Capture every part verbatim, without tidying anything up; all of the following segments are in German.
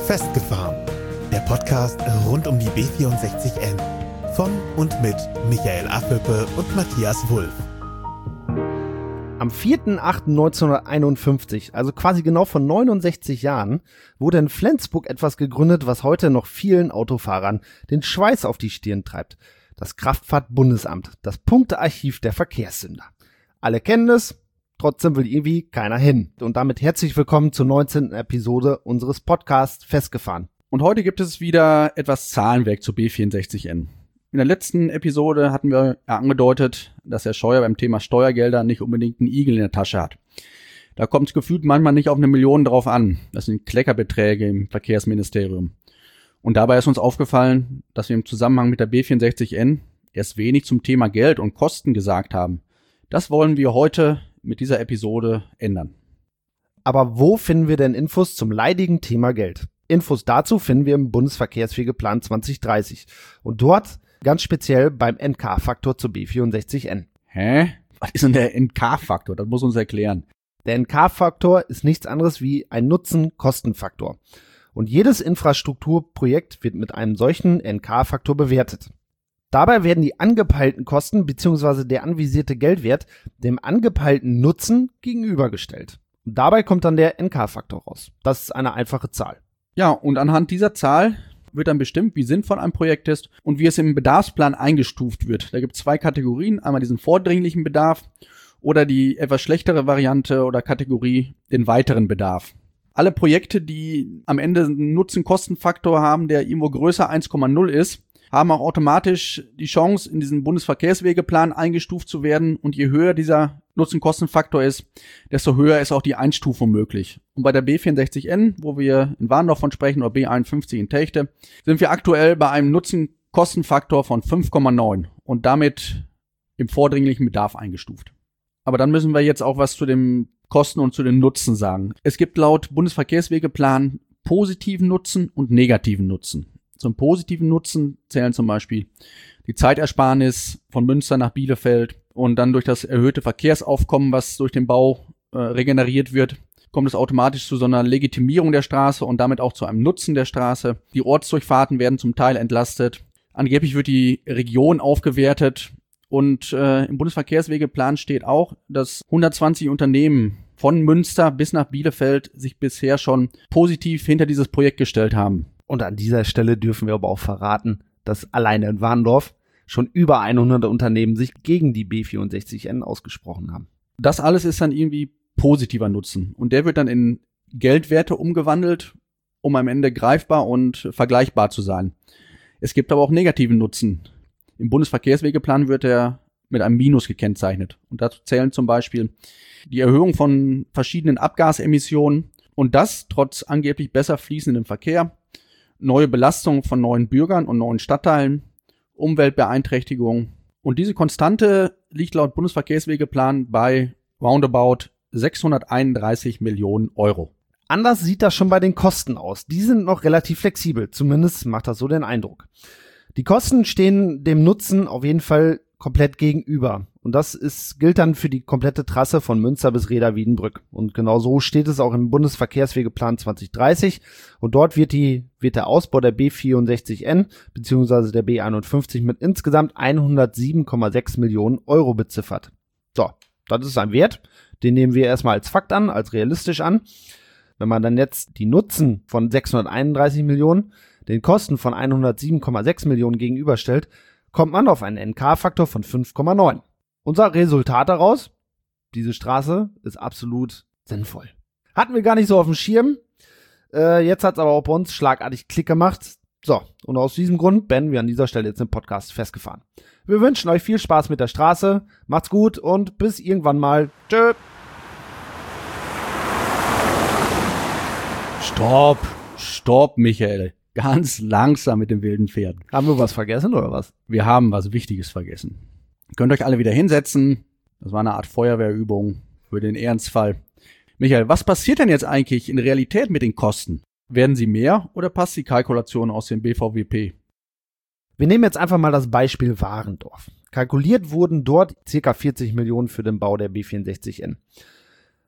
Festgefahren, der Podcast rund um die B vierundsechzig N von und mit Michael Affelpe und Matthias Wulff. Am vierten achten neunzehnhunderteinundfünfzig, also quasi genau vor neunundsechzig Jahren, wurde in Flensburg etwas gegründet, was heute noch vielen Autofahrern den Schweiß auf die Stirn treibt. Das Kraftfahrtbundesamt, das Punktearchiv der Verkehrssünder. Alle kennen es, trotzdem will irgendwie keiner hin. Und damit herzlich willkommen zur neunzehnten Episode unseres Podcasts Festgefahren. Und heute gibt es wieder etwas Zahlenwerk zu B vierundsechzig N. In der letzten Episode hatten wir ja angedeutet, dass Herr Scheuer beim Thema Steuergelder nicht unbedingt einen Igel in der Tasche hat. Da kommt es gefühlt manchmal nicht auf eine Million drauf an. Das sind Kleckerbeträge im Verkehrsministerium. Und dabei ist uns aufgefallen, dass wir im Zusammenhang mit der B vierundsechzig N erst wenig zum Thema Geld und Kosten gesagt haben. Das wollen wir heute mit dieser Episode ändern. Aber wo finden wir denn Infos zum leidigen Thema Geld? Infos dazu finden wir im Bundesverkehrswegeplan zwanzig dreißig. Und dort ganz speziell beim N K-Faktor zur B vierundsechzig N. Hä? Was ist denn der N K-Faktor? Das muss uns erklären. Der N K-Faktor ist nichts anderes wie ein Nutzen-Kosten-Faktor. Und jedes Infrastrukturprojekt wird mit einem solchen N K-Faktor bewertet. Dabei werden die angepeilten Kosten bzw. der anvisierte Geldwert dem angepeilten Nutzen gegenübergestellt. Und dabei kommt dann der N K-Faktor raus. Das ist eine einfache Zahl. Ja, und anhand dieser Zahl wird dann bestimmt, wie sinnvoll ein Projekt ist und wie es im Bedarfsplan eingestuft wird. Da gibt es zwei Kategorien, einmal diesen vordringlichen Bedarf oder die etwas schlechtere Variante oder Kategorie, den weiteren Bedarf. Alle Projekte, die am Ende einen Nutzen-Kosten-Faktor haben, der irgendwo größer eins Komma null ist, haben auch automatisch die Chance, in diesen Bundesverkehrswegeplan eingestuft zu werden. Und je höher dieser Nutzen-Kosten-Faktor ist, desto höher ist auch die Einstufung möglich. Und bei der B vierundsechzig N, wo wir in Warndorf von sprechen, oder B einundfünfzig in Techte, sind wir aktuell bei einem Nutzen-Kosten-Faktor von fünf Komma neun und damit im vordringlichen Bedarf eingestuft. Aber dann müssen wir jetzt auch was zu den Kosten und zu den Nutzen sagen. Es gibt laut Bundesverkehrswegeplan positiven Nutzen und negativen Nutzen. Zum positiven Nutzen zählen zum Beispiel die Zeitersparnis von Münster nach Bielefeld und dann durch das erhöhte Verkehrsaufkommen, was durch den Bau äh, regeneriert wird, kommt es automatisch zu so einer Legitimierung der Straße und damit auch zu einem Nutzen der Straße. Die Ortsdurchfahrten werden zum Teil entlastet. Angeblich wird die Region aufgewertet und äh, im Bundesverkehrswegeplan steht auch, dass hundertzwanzig Unternehmen von Münster bis nach Bielefeld sich bisher schon positiv hinter dieses Projekt gestellt haben. Und an dieser Stelle dürfen wir aber auch verraten, dass alleine in Warndorf schon über hundert Unternehmen sich gegen die B vierundsechzig N ausgesprochen haben. Das alles ist dann irgendwie positiver Nutzen. Und der wird dann in Geldwerte umgewandelt, um am Ende greifbar und vergleichbar zu sein. Es gibt aber auch negativen Nutzen. Im Bundesverkehrswegeplan wird er mit einem Minus gekennzeichnet. Und dazu zählen zum Beispiel die Erhöhung von verschiedenen Abgasemissionen und das trotz angeblich besser fließendem Verkehr, neue Belastungen von neuen Bürgern und neuen Stadtteilen, Umweltbeeinträchtigungen. Und diese Konstante liegt laut Bundesverkehrswegeplan bei roundabout sechshunderteinunddreißig Millionen Euro. Anders sieht das schon bei den Kosten aus. Die sind noch relativ flexibel, zumindest macht das so den Eindruck. Die Kosten stehen dem Nutzen auf jeden Fall komplett gegenüber. Und das ist, gilt dann für die komplette Trasse von Münster bis Reda-Wiedenbrück. Und genau so steht es auch im Bundesverkehrswegeplan zwanzig dreißig. Und dort wird die, wird der Ausbau der B vierundsechzig N bzw. der B einundfünfzig mit insgesamt hundertsieben Komma sechs Millionen Euro beziffert. So, das ist ein Wert, den nehmen wir erstmal als Fakt an, als realistisch an. Wenn man dann jetzt die Nutzen von sechshunderteinunddreißig Millionen den Kosten von hundertsieben Komma sechs Millionen gegenüberstellt, kommt man auf einen N K-Faktor von fünf Komma neun. Unser Resultat daraus, diese Straße ist absolut sinnvoll. Hatten wir gar nicht so auf dem Schirm. Äh, jetzt hat es aber auch bei uns schlagartig Klick gemacht. So, und aus diesem Grund beenden wir an dieser Stelle jetzt den Podcast Festgefahren. Wir wünschen euch viel Spaß mit der Straße. Macht's gut und bis irgendwann mal. Tschö. Stopp, stopp, Michael. Ganz langsam mit dem wilden Pferd. Haben wir was vergessen oder was? Wir haben was Wichtiges vergessen. Ihr könnt euch alle wieder hinsetzen. Das war eine Art Feuerwehrübung für den Ernstfall. Michael, was passiert denn jetzt eigentlich in Realität mit den Kosten? Werden sie mehr oder passt die Kalkulation aus dem B V W P? Wir nehmen jetzt einfach mal das Beispiel Warendorf. Kalkuliert wurden dort ca. vierzig Millionen für den Bau der B vierundsechzig N.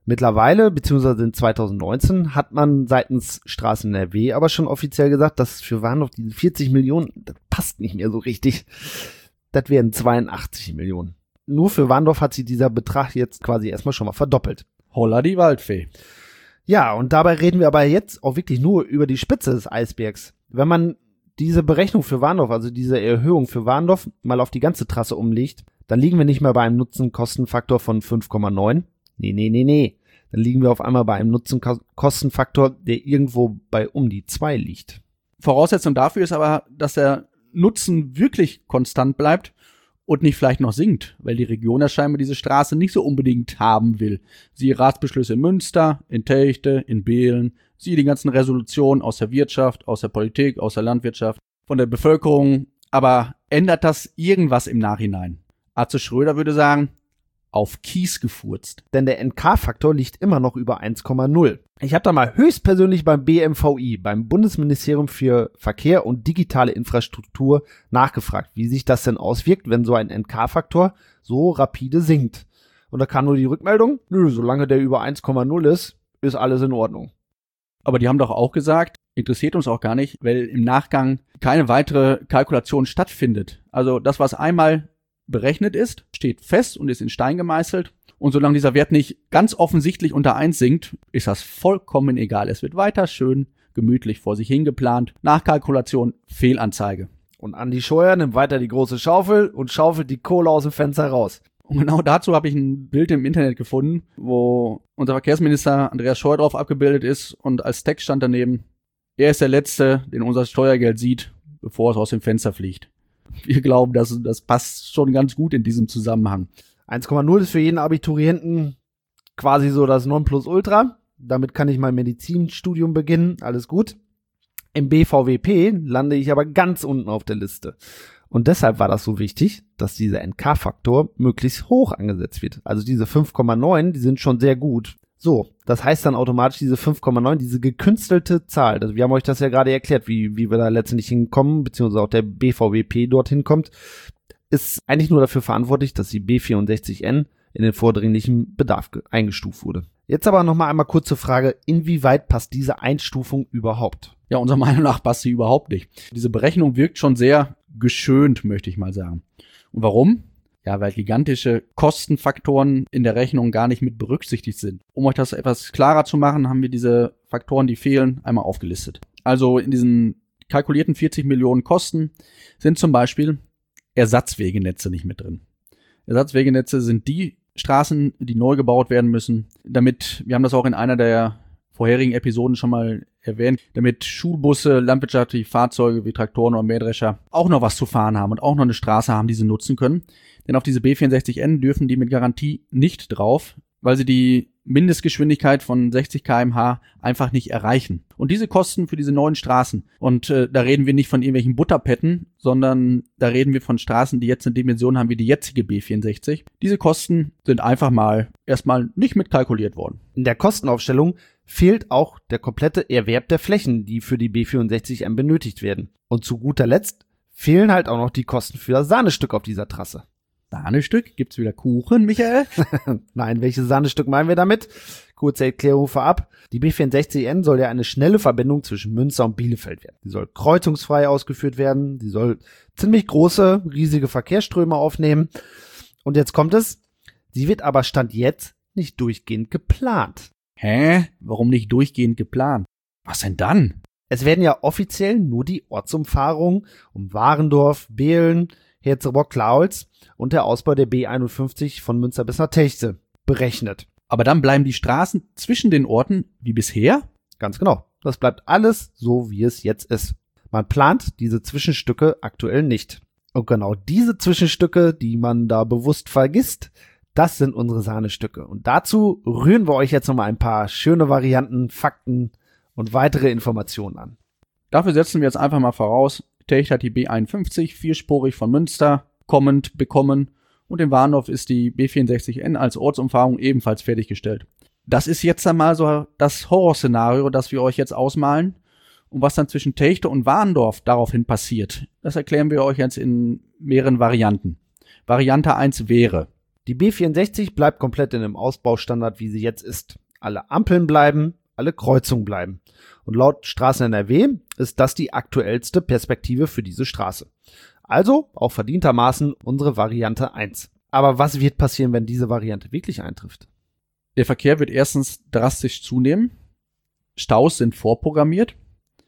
Mittlerweile, beziehungsweise in zwanzig neunzehn, hat man seitens Straßen N R W aber schon offiziell gesagt, dass für Warndorf diese vierzig Millionen, das passt nicht mehr so richtig. Das wären zweiundachtzig Millionen. Nur für Warndorf hat sich dieser Betrag jetzt quasi erstmal schon mal verdoppelt. Holla die Waldfee. Ja, und dabei reden wir aber jetzt auch wirklich nur über die Spitze des Eisbergs. Wenn man diese Berechnung für Warndorf, also diese Erhöhung für Warndorf, mal auf die ganze Trasse umlegt, dann liegen wir nicht mehr bei einem Nutzen-Kosten-Faktor von fünf Komma neun. Nee, nee, nee, nee. Dann liegen wir auf einmal bei einem Nutzen-Kosten-Faktor, der irgendwo bei um die zwei liegt. Voraussetzung dafür ist aber, dass der Nutzen wirklich konstant bleibt und nicht vielleicht noch sinkt, weil die Region ja scheinbar diese Straße nicht so unbedingt haben will. Siehe Ratsbeschlüsse in Münster, in Telchte, in Behlen, siehe die ganzen Resolutionen aus der Wirtschaft, aus der Politik, aus der Landwirtschaft, von der Bevölkerung. Aber ändert das irgendwas im Nachhinein? Atze Schröder würde sagen, auf Kies gefurzt. Denn der N K-Faktor liegt immer noch über eins Komma null. Ich habe da mal höchstpersönlich beim B M V I, beim Bundesministerium für Verkehr und digitale Infrastruktur, nachgefragt, wie sich das denn auswirkt, wenn so ein N K-Faktor so rapide sinkt. Und da kam nur die Rückmeldung, nö, solange der über eins Komma null ist, ist alles in Ordnung. Aber die haben doch auch gesagt, interessiert uns auch gar nicht, weil im Nachgang keine weitere Kalkulation stattfindet. Also das, was einmal berechnet ist, steht fest und ist in Stein gemeißelt. Und solange dieser Wert nicht ganz offensichtlich unter eins sinkt, ist das vollkommen egal. Es wird weiter schön gemütlich vor sich hingeplant. Nachkalkulation, Fehlanzeige. Und Andi Scheuer nimmt weiter die große Schaufel und schaufelt die Kohle aus dem Fenster raus. Und genau dazu habe ich ein Bild im Internet gefunden, wo unser Verkehrsminister Andreas Scheuer drauf abgebildet ist und als Text stand daneben, er ist der Letzte, den unser Steuergeld sieht, bevor es aus dem Fenster fliegt. Wir glauben, dass das passt schon ganz gut in diesem Zusammenhang. eins Komma null ist für jeden Abiturienten quasi so das Nonplusultra. Damit kann ich mein Medizinstudium beginnen, alles gut. Im B V W P lande ich aber ganz unten auf der Liste. Und deshalb war das so wichtig, dass dieser N K-Faktor möglichst hoch angesetzt wird. Also diese fünf Komma neun, die sind schon sehr gut. So, das heißt dann automatisch diese fünf Komma neun, diese gekünstelte Zahl. Also wir haben euch das ja gerade erklärt, wie, wie wir da letztendlich hinkommen, beziehungsweise auch der B V W P dorthin kommt, ist eigentlich nur dafür verantwortlich, dass die B vierundsechzig N in den vordringlichen Bedarf eingestuft wurde. Jetzt aber nochmal einmal kurz zur Frage, inwieweit passt diese Einstufung überhaupt? Ja, unserer Meinung nach passt sie überhaupt nicht. Diese Berechnung wirkt schon sehr geschönt, möchte ich mal sagen. Und warum? Ja, weil gigantische Kostenfaktoren in der Rechnung gar nicht mit berücksichtigt sind. Um euch das etwas klarer zu machen, haben wir diese Faktoren, die fehlen, einmal aufgelistet. Also in diesen kalkulierten vierzig Millionen Kosten sind zum Beispiel Ersatzwegenetze nicht mit drin. Ersatzwegenetze sind die Straßen, die neu gebaut werden müssen, damit, wir haben das auch in einer der vorherigen Episoden schon mal erwähnt, damit Schulbusse, landwirtschaftliche Fahrzeuge wie Traktoren oder Mähdrescher auch noch was zu fahren haben und auch noch eine Straße haben, die sie nutzen können. Denn auf diese B vierundsechzig N dürfen die mit Garantie nicht drauf, weil sie die Mindestgeschwindigkeit von sechzig Kilometer pro Stunde einfach nicht erreichen. Und diese Kosten für diese neuen Straßen, und äh, da reden wir nicht von irgendwelchen Butterpetten, sondern da reden wir von Straßen, die jetzt eine Dimension haben wie die jetzige B vierundsechzig. Diese Kosten sind einfach mal erstmal nicht mitkalkuliert worden. In der Kostenaufstellung fehlt auch der komplette Erwerb der Flächen, die für die B vierundsechzig M benötigt werden. Und zu guter Letzt fehlen halt auch noch die Kosten für das Sahnestück auf dieser Trasse. Sahnestück? Gibt's wieder Kuchen, Michael? Nein, welches Sahnestück meinen wir damit? Kurze Erklärung vorab. Die B vierundsechzig N soll ja eine schnelle Verbindung zwischen Münster und Bielefeld werden. Sie soll kreuzungsfrei ausgeführt werden. Sie soll ziemlich große, riesige Verkehrsströme aufnehmen. Und jetzt kommt es. Sie wird aber Stand jetzt nicht durchgehend geplant. Hä? Warum nicht durchgehend geplant? Was denn dann? Es werden ja offiziell nur die Ortsumfahrungen um Warendorf, Behlen, Herzebrock-Klaholz und der Ausbau der B einundfünfzig von Münster bis nach Telchte berechnet. Aber dann bleiben die Straßen zwischen den Orten wie bisher? Ganz genau. Das bleibt alles so, wie es jetzt ist. Man plant diese Zwischenstücke aktuell nicht. Und genau diese Zwischenstücke, die man da bewusst vergisst, das sind unsere Sahnestücke. Und dazu rühren wir euch jetzt nochmal ein paar schöne Varianten, Fakten und weitere Informationen an. Dafür setzen wir jetzt einfach mal voraus, Telchte hat die B einundfünfzig vierspurig von Münster kommend bekommen und in Warndorf ist die B vierundsechzig N als Ortsumfahrung ebenfalls fertiggestellt. Das ist jetzt einmal so das Horrorszenario, das wir euch jetzt ausmalen. Und was dann zwischen Telchte und Warndorf daraufhin passiert, das erklären wir euch jetzt in mehreren Varianten. Variante eins wäre, Die B vierundsechzig bleibt komplett in dem Ausbaustandard, wie sie jetzt ist. Alle Ampeln bleiben, alle Kreuzungen bleiben. Und laut Straßen N R W ist das die aktuellste Perspektive für diese Straße. Also auch verdientermaßen unsere Variante eins. Aber was wird passieren, wenn diese Variante wirklich eintrifft? Der Verkehr wird erstens drastisch zunehmen. Staus sind vorprogrammiert.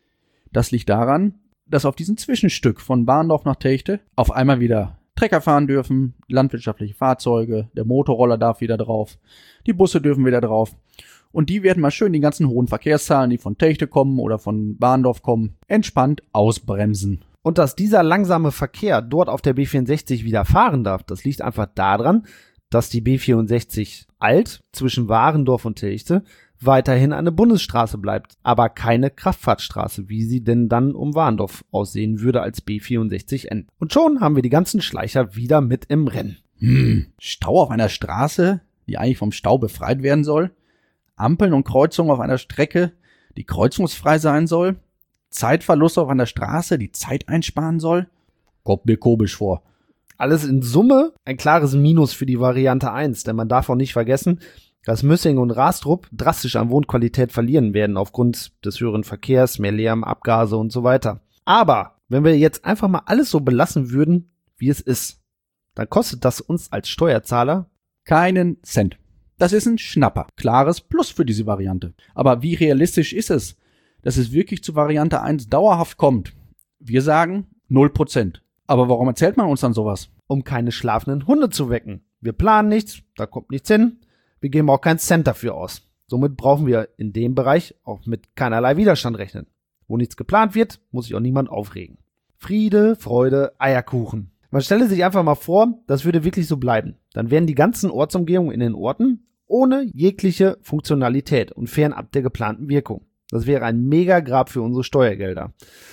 Das liegt daran, dass auf diesem Zwischenstück von Barndorf nach Techte auf einmal wieder Trecker fahren dürfen, landwirtschaftliche Fahrzeuge, der Motorroller darf wieder drauf, die Busse dürfen wieder drauf. Und die werden mal schön die ganzen hohen Verkehrszahlen, die von Techte kommen oder von Barndorf kommen, entspannt ausbremsen. Und dass dieser langsame Verkehr dort auf der B vierundsechzig wieder fahren darf, das liegt einfach daran, dass die B vierundsechzig alt zwischen Warendorf und Techte weiterhin eine Bundesstraße bleibt, aber keine Kraftfahrtstraße, wie sie denn dann um Warendorf aussehen würde als B vierundsechzig N. Und schon haben wir die ganzen Schleicher wieder mit im Rennen. Hm, Stau auf einer Straße, die eigentlich vom Stau befreit werden soll? Ampeln und Kreuzungen auf einer Strecke, die kreuzungsfrei sein soll? Zeitverlust auf einer Straße, die Zeit einsparen soll? Kommt mir komisch vor. Alles in Summe ein klares Minus für die Variante eins, denn man darf auch nicht vergessen, dass Müssing und Rastrup drastisch an Wohnqualität verlieren werden aufgrund des höheren Verkehrs, mehr Lärm, Abgase und so weiter. Aber wenn wir jetzt einfach mal alles so belassen würden, wie es ist, dann kostet das uns als Steuerzahler keinen Cent. Das ist ein Schnapper. Klares Plus für diese Variante. Aber wie realistisch ist es, dass es wirklich zu Variante eins dauerhaft kommt? Wir sagen null Prozent. Aber warum erzählt man uns dann sowas? Um keine schlafenden Hunde zu wecken. Wir planen nichts, da kommt nichts hin. Wir geben auch keinen Cent dafür aus. Somit brauchen wir in dem Bereich auch mit keinerlei Widerstand rechnen. Wo nichts geplant wird, muss sich auch niemand aufregen. Friede, Freude, Eierkuchen. Man stelle sich einfach mal vor, das würde wirklich so bleiben. Dann wären die ganzen Ortsumgehungen in den Orten ohne jegliche Funktionalität und fernab der geplanten Wirkung. Das wäre ein Mega-Grab für unsere Steuergelder.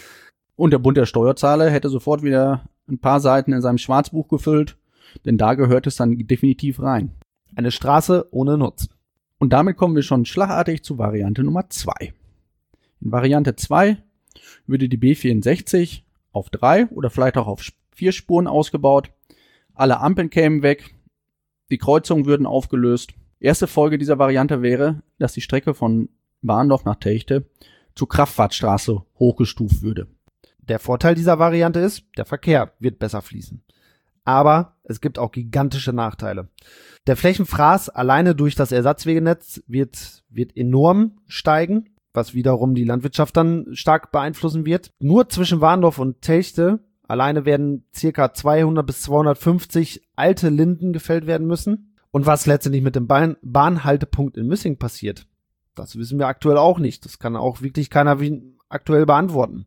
Und der Bund der Steuerzahler hätte sofort wieder ein paar Seiten in seinem Schwarzbuch gefüllt, denn da gehört es dann definitiv rein. Eine Straße ohne Nutzen. Und damit kommen wir schon schlagartig zu Variante Nummer zwei. In Variante zwei würde die B vierundsechzig auf drei oder vielleicht auch auf vier Spuren ausgebaut. Alle Ampeln kämen weg. Die Kreuzungen würden aufgelöst. Erste Folge dieser Variante wäre, dass die Strecke von Barndorf nach Techte zur Kraftfahrtstraße hochgestuft würde. Der Vorteil dieser Variante ist, der Verkehr wird besser fließen. Aber es gibt auch gigantische Nachteile. Der Flächenfraß alleine durch das Ersatzwegenetz wird, wird enorm steigen, was wiederum die Landwirtschaft dann stark beeinflussen wird. Nur zwischen Warendorf und Techte alleine werden circa zweihundert bis zweihundertfünfzig alte Linden gefällt werden müssen. Und was letztendlich mit dem Bahn- Bahnhaltepunkt in Müssing passiert, das wissen wir aktuell auch nicht. Das kann auch wirklich keiner wie aktuell beantworten.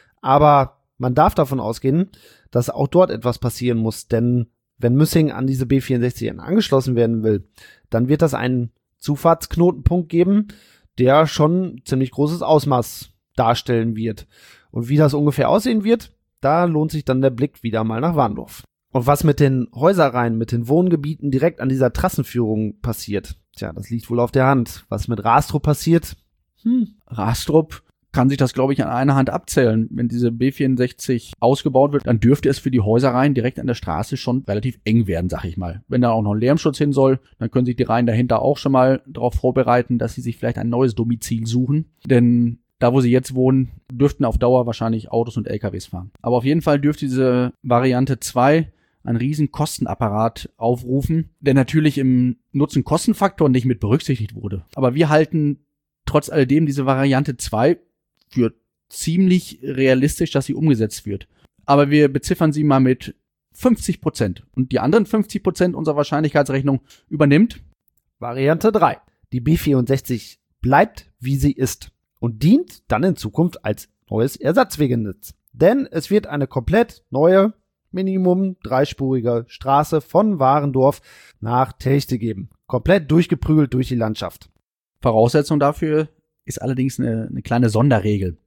Aber man darf davon ausgehen, dass auch dort etwas passieren muss, denn wenn Müssing an diese B vierundsechzig angeschlossen werden will, dann wird das einen Zufahrtsknotenpunkt geben, der schon ziemlich großes Ausmaß darstellen wird. Und wie das ungefähr aussehen wird, da lohnt sich dann der Blick wieder mal nach Warendorf. Und was mit den Häuserreihen, mit den Wohngebieten direkt an dieser Trassenführung passiert, tja, das liegt wohl auf der Hand. Was mit Rastrup passiert? Hm, Rastrup kann sich das, glaube ich, an einer Hand abzählen. Wenn diese B vierundsechzig ausgebaut wird, dann dürfte es für die Häuserreihen direkt an der Straße schon relativ eng werden, sag ich mal. Wenn da auch noch ein Lärmschutz hin soll, dann können sich die Reihen dahinter auch schon mal darauf vorbereiten, dass sie sich vielleicht ein neues Domizil suchen. Denn da, wo sie jetzt wohnen, dürften auf Dauer wahrscheinlich Autos und L K Ws fahren. Aber auf jeden Fall dürfte diese Variante zwei einen riesen Kostenapparat aufrufen, der natürlich im Nutzen-Kosten-Faktor nicht mit berücksichtigt wurde. Aber wir halten trotz alledem diese Variante zwei für ziemlich realistisch, dass sie umgesetzt wird. Aber wir beziffern sie mal mit fünfzig Prozent. Und die anderen fünfzig Prozent unserer Wahrscheinlichkeitsrechnung übernimmt Variante drei. Die B vierundsechzig bleibt, wie sie ist und dient dann in Zukunft als neues Ersatzwegenetz. Denn es wird eine komplett neue, Minimum dreispurige Straße von Warendorf nach Techte geben. Komplett durchgeprügelt durch die Landschaft. Voraussetzung dafür ist allerdings eine, eine kleine Sonderregel.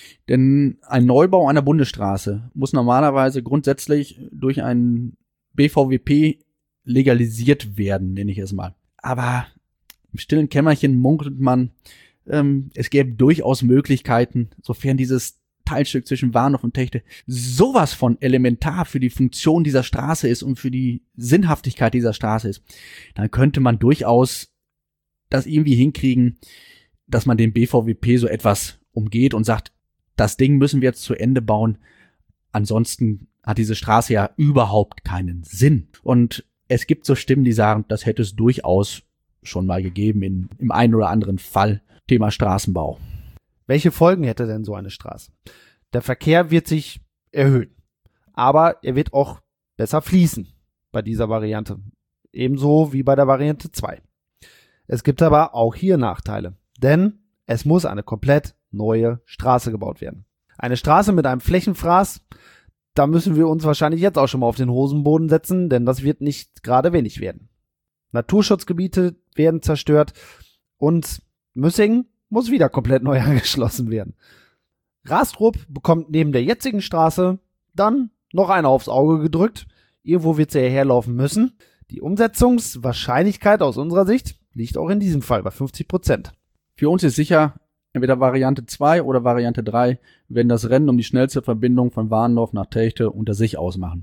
Denn ein Neubau einer Bundesstraße muss normalerweise grundsätzlich durch einen B V W P legalisiert werden, nenne ich es mal. Aber im stillen Kämmerchen munkelt man, ähm, es gäbe durchaus Möglichkeiten, sofern dieses Teilstück zwischen Warndorf und Techte sowas von elementar für die Funktion dieser Straße ist und für die Sinnhaftigkeit dieser Straße ist, dann könnte man durchaus das irgendwie hinkriegen, dass man den B V W P so etwas umgeht und sagt, das Ding müssen wir jetzt zu Ende bauen. Ansonsten hat diese Straße ja überhaupt keinen Sinn. Und es gibt so Stimmen, die sagen, das hätte es durchaus schon mal gegeben in, im einen oder anderen Fall. Thema Straßenbau. Welche Folgen hätte denn so eine Straße? Der Verkehr wird sich erhöhen, aber er wird auch besser fließen bei dieser Variante. Ebenso wie bei der Variante zwei. Es gibt aber auch hier Nachteile, denn es muss eine komplett neue Straße gebaut werden. Eine Straße mit einem Flächenfraß, da müssen wir uns wahrscheinlich jetzt auch schon mal auf den Hosenboden setzen, denn das wird nicht gerade wenig werden. Naturschutzgebiete werden zerstört und Müssingen muss wieder komplett neu angeschlossen werden. Rastrup bekommt neben der jetzigen Straße dann noch eine aufs Auge gedrückt. Irgendwo wird sie herlaufen müssen. Die Umsetzungswahrscheinlichkeit aus unserer Sicht liegt auch in diesem Fall bei fünfzig Prozent. Für uns ist sicher, entweder Variante zwei oder Variante drei werden das Rennen um die schnellste Verbindung von Warndorf nach Techte unter sich ausmachen.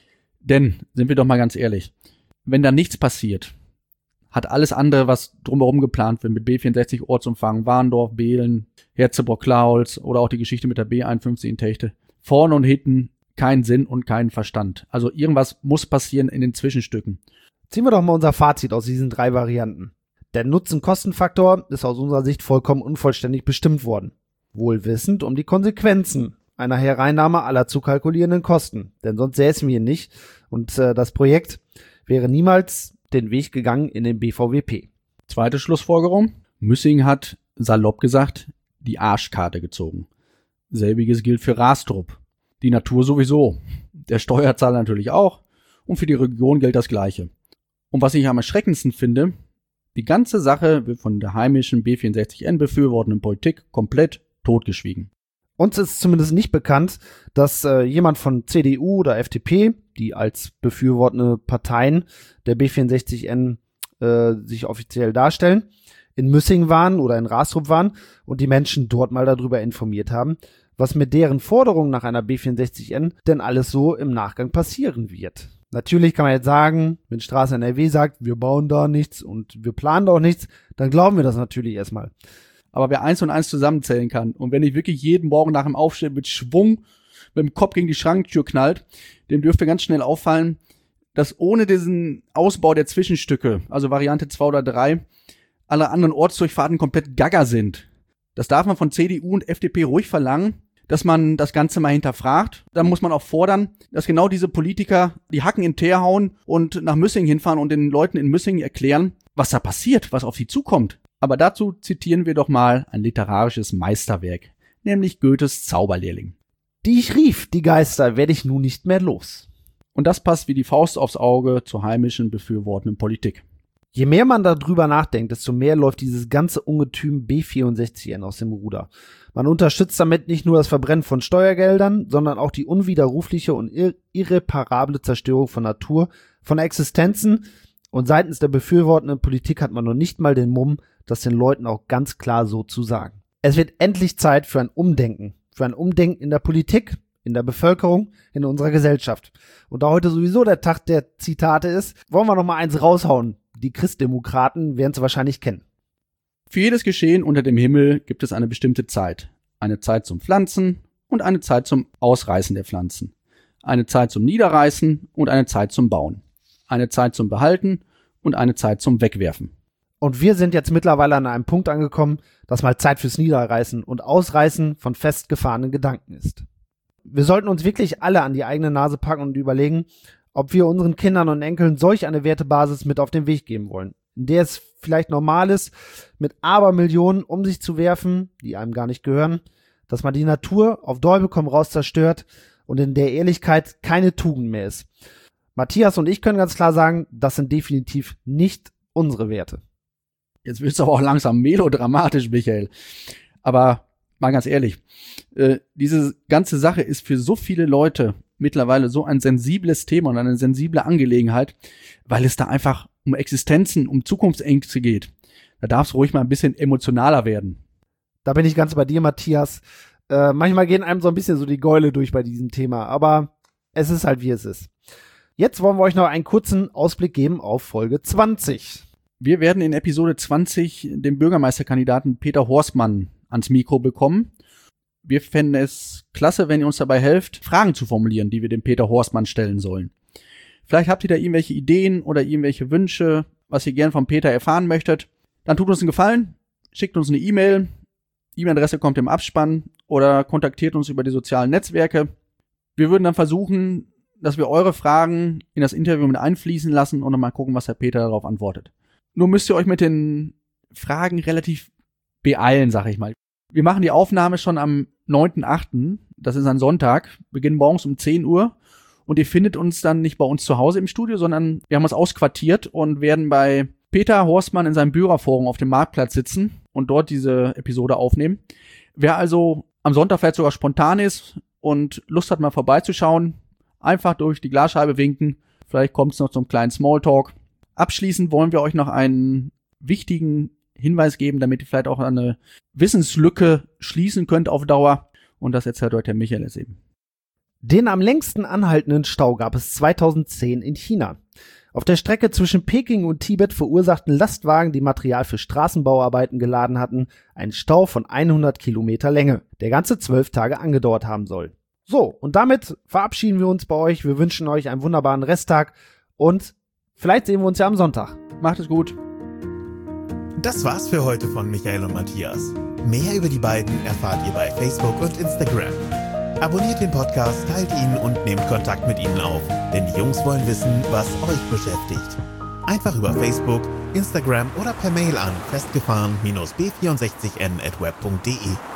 Denn, sind wir doch mal ganz ehrlich, wenn da nichts passiert, hat alles andere, was drumherum geplant wird, mit B vierundsechzig Ortsumfang, Warndorf, Behlen, Herzebrock-Klaholz oder auch die Geschichte mit der B einundfünfzig in Techte, vorne und hinten keinen Sinn und keinen Verstand. Also irgendwas muss passieren in den Zwischenstücken. Ziehen wir doch mal unser Fazit aus diesen drei Varianten. Der Nutzen-Kosten-Faktor ist aus unserer Sicht vollkommen unvollständig bestimmt worden. Wohl wissend um die Konsequenzen einer Hereinnahme aller zu kalkulierenden Kosten. Denn sonst säßen wir nicht und äh, das Projekt wäre niemals den Weg gegangen in den B V W P. Zweite Schlussfolgerung. Müssingen hat, salopp gesagt, die Arschkarte gezogen. Selbiges gilt für Rastrup. Die Natur sowieso. Der Steuerzahler natürlich auch. Und für die Region gilt das Gleiche. Und was ich am erschreckendsten finde, die ganze Sache wird von der heimischen B vierundsechzig N befürwortenden Politik komplett totgeschwiegen. Uns ist zumindest nicht bekannt, dass äh, jemand von C D U oder F D P, die als befürwortende Parteien der B vierundsechzig N äh, sich offiziell darstellen, in Müssingen waren oder in Rastrup waren und die Menschen dort mal darüber informiert haben, was mit deren Forderungen nach einer B vierundsechzig N denn alles so im Nachgang passieren wird. Natürlich kann man jetzt sagen, wenn Straße N R W sagt, wir bauen da nichts und wir planen da auch nichts, dann glauben wir das natürlich erstmal. Aber wer eins und eins zusammenzählen kann und wenn nicht wirklich jeden Morgen nach dem Aufstehen mit Schwung mit dem Kopf gegen die Schranktür knallt, dem dürfte ganz schnell auffallen, dass ohne diesen Ausbau der Zwischenstücke, also Variante zwei oder drei, alle anderen Ortsdurchfahrten komplett gaga sind. Das darf man von C D U und F D P ruhig verlangen, dass man das Ganze mal hinterfragt. Dann muss man auch fordern, dass genau diese Politiker die Hacken in den Teer hauen und nach Müssingen hinfahren und den Leuten in Müssingen erklären, was da passiert, was auf sie zukommt. Aber dazu zitieren wir doch mal ein literarisches Meisterwerk, nämlich Goethes Zauberlehrling. Die ich rief, die Geister, werde ich nun nicht mehr los. Und das passt wie die Faust aufs Auge zur heimischen, befürwortenden Politik. Je mehr man darüber nachdenkt, desto mehr läuft dieses ganze Ungetüm B vierundsechzig N aus dem Ruder. Man unterstützt damit nicht nur das Verbrennen von Steuergeldern, sondern auch die unwiderrufliche und ir- irreparable Zerstörung von Natur, von Existenzen. Und seitens der befürwortenden Politik hat man noch nicht mal den Mumm, das den Leuten auch ganz klar so zu sagen. Es wird endlich Zeit für ein Umdenken. Für ein Umdenken in der Politik, in der Bevölkerung, in unserer Gesellschaft. Und da heute sowieso der Tag der Zitate ist, wollen wir noch mal eins raushauen. Die Christdemokraten werden es wahrscheinlich kennen. Für jedes Geschehen unter dem Himmel gibt es eine bestimmte Zeit. Eine Zeit zum Pflanzen und eine Zeit zum Ausreißen der Pflanzen. Eine Zeit zum Niederreißen und eine Zeit zum Bauen. Eine Zeit zum Behalten und eine Zeit zum Wegwerfen. Und wir sind jetzt mittlerweile an einem Punkt angekommen, dass mal Zeit fürs Niederreißen und Ausreißen von festgefahrenen Gedanken ist. Wir sollten uns wirklich alle an die eigene Nase packen und überlegen, ob wir unseren Kindern und Enkeln solch eine Wertebasis mit auf den Weg geben wollen, in der es vielleicht normal ist, mit Abermillionen um sich zu werfen, die einem gar nicht gehören, dass man die Natur auf Teufel komm raus zerstört und in der Ehrlichkeit keine Tugend mehr ist. Matthias und ich können ganz klar sagen, das sind definitiv nicht unsere Werte. Jetzt wird's aber auch langsam melodramatisch, Michael. Aber mal ganz ehrlich, äh, diese ganze Sache ist für so viele Leute mittlerweile so ein sensibles Thema und eine sensible Angelegenheit, weil es da einfach um Existenzen, um Zukunftsängste geht. Da darf es ruhig mal ein bisschen emotionaler werden. Da bin ich ganz bei dir, Matthias. Äh, manchmal gehen einem so ein bisschen so die Gäule durch bei diesem Thema, aber es ist halt, wie es ist. Jetzt wollen wir euch noch einen kurzen Ausblick geben auf Folge zwanzig. Wir werden in Episode zwanzig den Bürgermeisterkandidaten Peter Horstmann ans Mikro bekommen. Wir fänden es klasse, wenn ihr uns dabei helft, Fragen zu formulieren, die wir dem Peter Horstmann stellen sollen. Vielleicht habt ihr da irgendwelche Ideen oder irgendwelche Wünsche, was ihr gern von Peter erfahren möchtet. Dann tut uns einen Gefallen, schickt uns eine E-Mail. E-Mail-Adresse kommt im Abspann oder kontaktiert uns über die sozialen Netzwerke. Wir würden dann versuchen, dass wir eure Fragen in das Interview mit einfließen lassen und dann mal gucken, was Herr Peter darauf antwortet. Nur müsst ihr euch mit den Fragen relativ beeilen, sag ich mal. Wir machen die Aufnahme schon am neunten achten Das ist ein Sonntag, beginnen morgens um zehn Uhr. Und ihr findet uns dann nicht bei uns zu Hause im Studio, sondern wir haben uns ausquartiert und werden bei Peter Horstmann in seinem Bürgerforum auf dem Marktplatz sitzen und dort diese Episode aufnehmen. Wer also am Sonntag vielleicht sogar spontan ist und Lust hat, mal vorbeizuschauen, einfach durch die Glasscheibe winken. Vielleicht kommt es noch zum kleinen Smalltalk. Abschließend wollen wir euch noch einen wichtigen Hinweis geben, damit ihr vielleicht auch eine Wissenslücke schließen könnt auf Dauer. Und das erzählt heute Herr Michael es eben. Den am längsten anhaltenden Stau gab es zweitausendzehn in China. Auf der Strecke zwischen Peking und Tibet verursachten Lastwagen, die Material für Straßenbauarbeiten geladen hatten, einen Stau von hundert Kilometer Länge, der ganze zwölf Tage angedauert haben soll. So, und damit verabschieden wir uns bei euch. Wir wünschen euch einen wunderbaren Resttag und vielleicht sehen wir uns ja am Sonntag. Macht es gut. Das war's für heute von Michael und Matthias. Mehr über die beiden erfahrt ihr bei Facebook und Instagram. Abonniert den Podcast, teilt ihn und nehmt Kontakt mit ihnen auf, denn die Jungs wollen wissen, was euch beschäftigt. Einfach über Facebook, Instagram oder per Mail an festgefahren dash b vierundsechzig n at web punkt de.